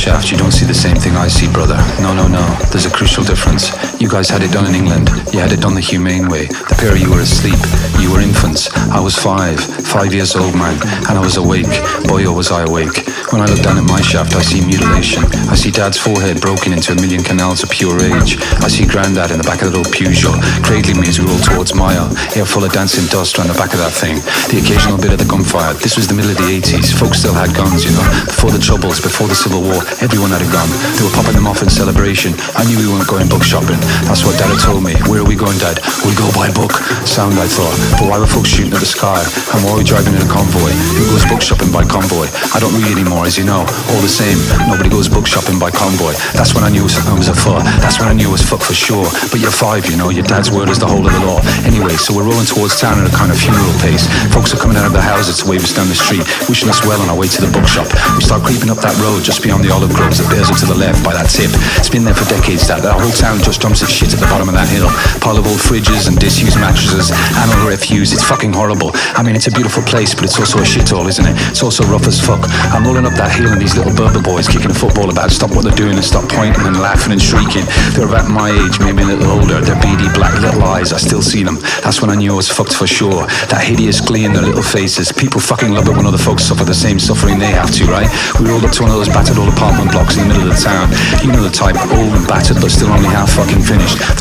shaft, you don't see the same thing I see, brother. No, no, no, there's a crucial difference. You guys had it done in England. You had it done the humane way. The pair of you were asleep. You were infants. I was 5 years old, man, and I was awake. Boy, oh, was I awake. When I look down at my shaft, I see mutilation. I see Dad's forehead broken into a million canals of pure rage. I see Grandad in the back of the little Peugeot, cradling me as we roll towards Maya, air full of dancing dust around the back of that thing. The occasional bit of the gunfire. This was the middle of the 80s. Folks still had guns, you know. Before the Troubles, before the Civil War, everyone had a gun. They were popping them off in celebration. I knew we weren't going book shopping. That's what Dad had told me. Where are we going, Dad? We'll go buy a book. Sound, I thought. But why were folks shooting at the sky? And why are we driving in a convoy? Who goes book shopping by convoy? I don't read anymore, as you know. All the same, nobody goes book shopping by convoy. That's when I knew something was a fuck. That's when I knew it was fuck for sure. But you're 5, you know. Your dad's word is the whole of the law. Anyway, so we're rolling towards town at a kind of funeral pace. Folks are coming out of their houses to wave us down the street, wishing us well on our way to the bookshop. We start creeping up that road just beyond the olive groves that bears up to the left by that tip. It's been there for decades, that whole town just dumps its shit at the bottom of that hill. Pile of old fridges and disused mattresses, animal refuse. It's fucking horrible. I mean, it's a beautiful place, but it's also a shithole, isn't it? It's also rough as fuck. I'm rolling up that hill and these little Berber boys kicking a football about stop what they're doing and stop pointing and laughing and shrieking. They're about my age, maybe a little older. Their beady black little eyes, I still see them. That's when I knew I was fucked for sure. That hideous glee in their little faces. People fucking love it when other folks suffer the same suffering they have to, right? We rolled up to one of those battered old apartment blocks in the middle of the town. You know the type, old and battered but still only half fucking finished.